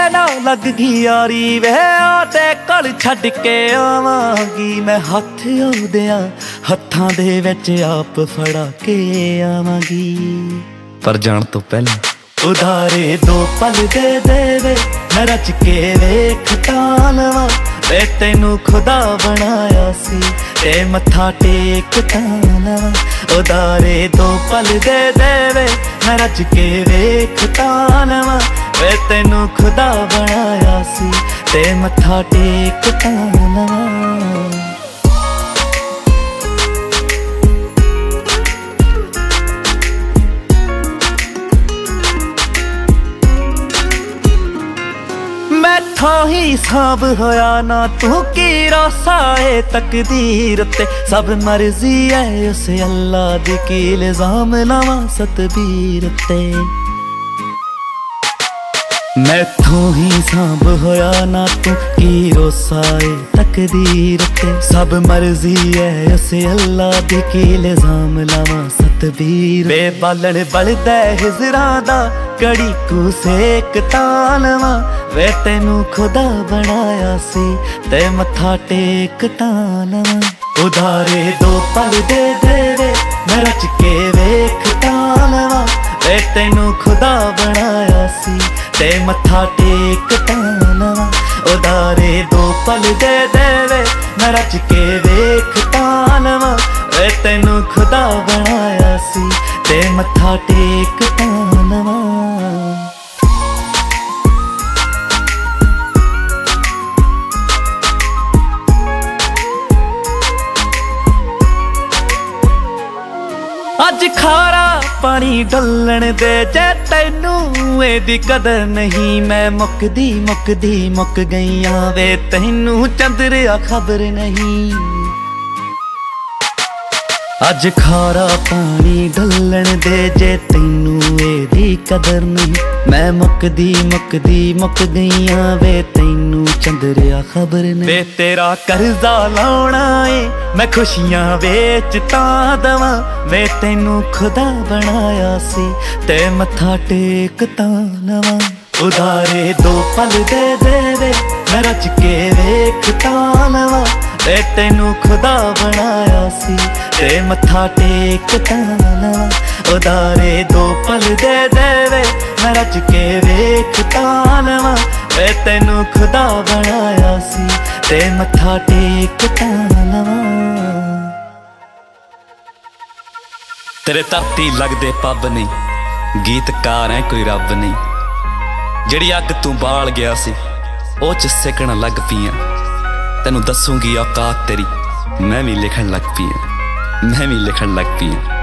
ना लग गई यारी वे आते कल छड़ के आवांगी मैं हथ ओदियां हत्थां दे विच आप फड़ा के आवांगी पर जान तो पहले उधारे दो पल दे वे मैं रच के वेख तालवा वे तेनू खुदा बनाया सी ते मत्था टेक तालवा उधारे दो पल दे वे मैं रच के वेख तालवा वे तेनू खुदा बनाया सी ते मत्था टेक तालवा ही साब होया ना तू की रासाए तकदीर ते सब मर्जी है उस अल्लाह दी की इल्जाम लावा सतबीर ते मैथों ही साब होया ना तू की रोसाए तकदीर ते सब मर्जी है उस अल्लाह दी की इल्जाम लावा सतबीर वे बालण बलदा हिजरां दा कड़ी कू सेक तालवा वे तेनू खुदा बनाया सी ते मत्था टेक तालवा उधारे दो पल दे वे मैं रच के वेख तालवा वे तेनू खुदा बनाया सी ते मत्था टेक तालवा उधारे दो पल दे वे मैं रच के वेख तालवा वे तेनू खुदा बनाया सी ते मत्था टेक तालवा अज खारा पानी डलन दे जे तैनू एदी कदर नहीं मैं मुकदी मुकदी मुक गईयां वे तैनू चंद्रिया खबर नहीं अज खारा पानी डलन दे जे तैनू एदी कदर नहीं मैं मुकदी मुकदी मुक गईयां वे तैनू चंद्रिया खबर नहीं वे तेरा कर्जा लाउणा ए मैं खुशियां वेच तां दवां वे तैनू खुदा बनाया सी ते मत्था टेक तां लवां उधारे दो पल दे वे मैं रच के वेख तां लवां वे तैनू खुदा बनाया सी ते मत्था टेक तां लवां उधारे दो पल दे वे मैं रच के वेख तां लवां वे तैनू खुदा बनाया सी ते मत्था टेक तां लवां तेरे धरती लगदे पब नहीं गीतकार है कोई रब नहीं जिहड़ी अग तू बाल गया सी ओह च सिकण लग पियां तेनू दसूंगी औकात तेरी मैं भी लिखण लग पियां मैं भी लिखण लग पियां।